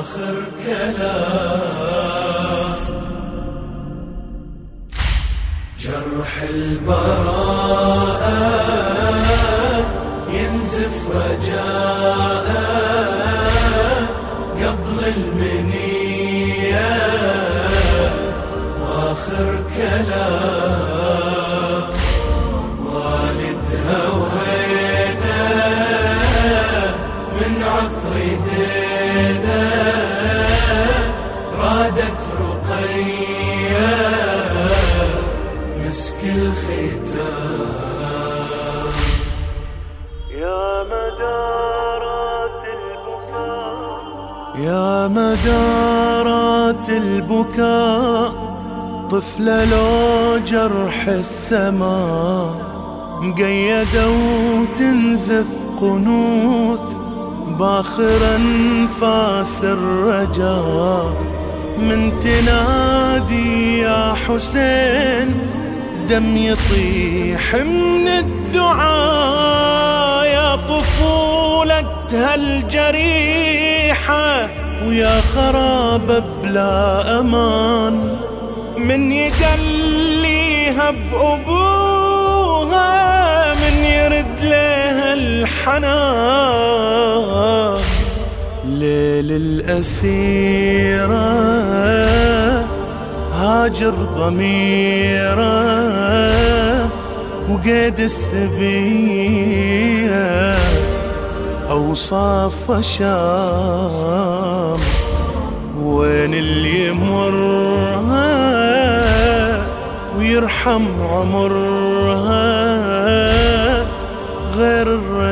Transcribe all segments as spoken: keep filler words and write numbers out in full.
واخر كلام. جرح البراءة ينزف رجاء قبل المنية، واخر كلام. والدها وينه من عطر يدينا، رادت رقية مسك الختام. يا مدارات البكاء يا مدارات البكاء، طفلة لو جرح السماء مقيدة وتنزف قنوت باخر انفاس الرجاء. من تنادي يا حسين دم يطيح من الدعاء. يا طفولتها الجريحة ويا خراب بلا أمان، من يدليها بأبوها من يرد لها الحنان. ليل الأسيرة هاجر ضميرة وقيد السبية أوصاف شام. وين اللي يمرها ويرحم عمرها غير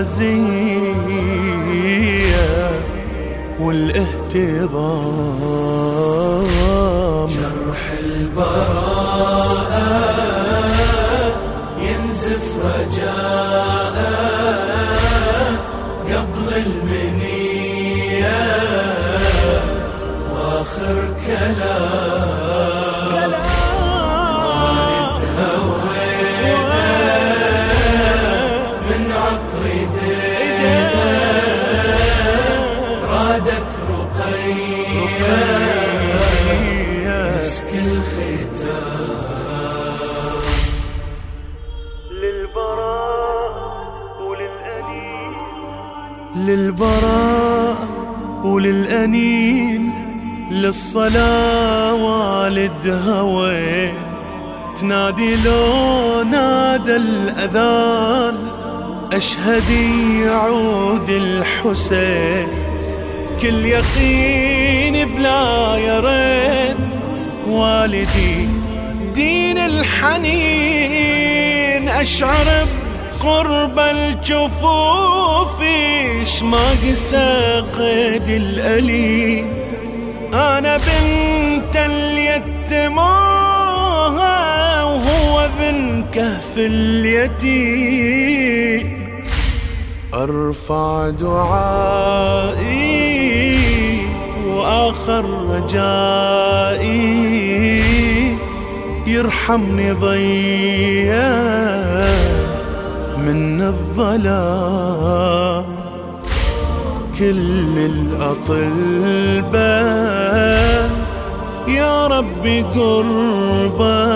الرزية والاهتضام. جرح البراءة ينزف رجاء قبل المنية، واخر كلام. والدها وينه من عطر يدينا، رادت رقية مسك الختام. للبراء وللأنين للبراء وللأنين، للصلاة والدها وين تنادي لو نادى الأذان. أشهد يعود الحسين كل يقين بلا يرين. والدي دين الحنين أشعر بقرب الجفوف، ما قسى قيد الأليم. أنا بنت اليتموها وهو بن كهف اليتيم. أرفع دعائي وآخر رجائي، يرحمني ضيّا من الظلام. كل الأطلباء يا ربي قربا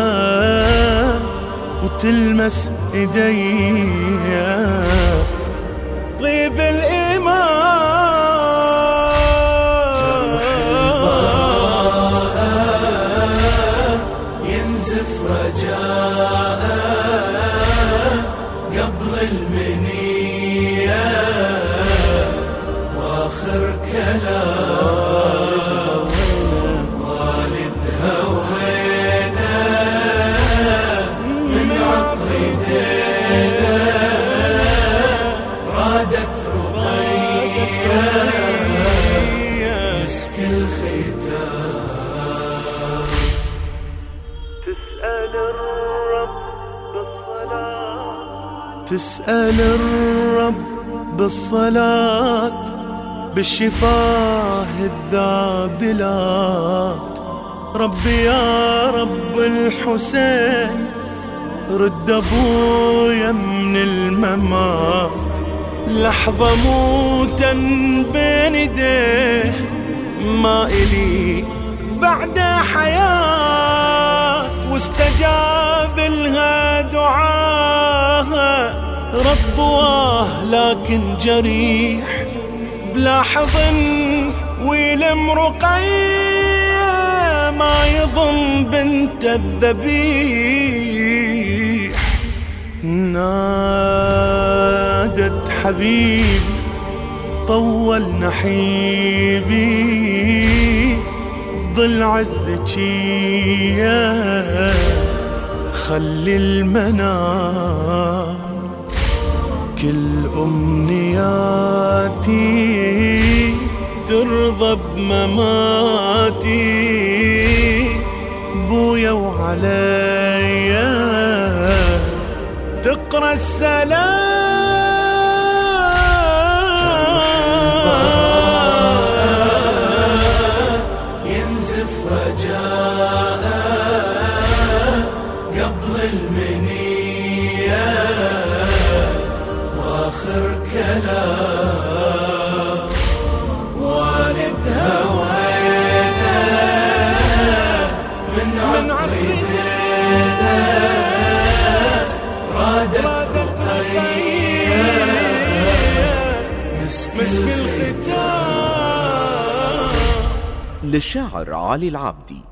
وتلمس إيديا طيب الإيمان. جرح البراءة ينزف رجاء قبل المنية، واخر كلام. والدها وينه من عطر يدينا، رادت رقية مسك الختام. تسأل الرب بالصلاة تسأل الرب بالصلاة بالشفاه الذابلات. ربي يا رب الحسين رد أبويا من الممات. لحظة موتا بين يديه ما إلي بعد حياة، واستجاب لها دعاها رد الله لكن جريح، بلا حضن ويلم رقية ما يضم بنت الذبيح. نادت حبيب طول نحيبي ظل عزك يا خلي المنام، كل أمنياتي ترضى بمماتي، بويا وعليا تقرأ السلام. ينزف رجاء قبل المنية، واخر كلام والدها وينه من عطرنا رادت رقية مسك الختام. للشاعر علي العابدي.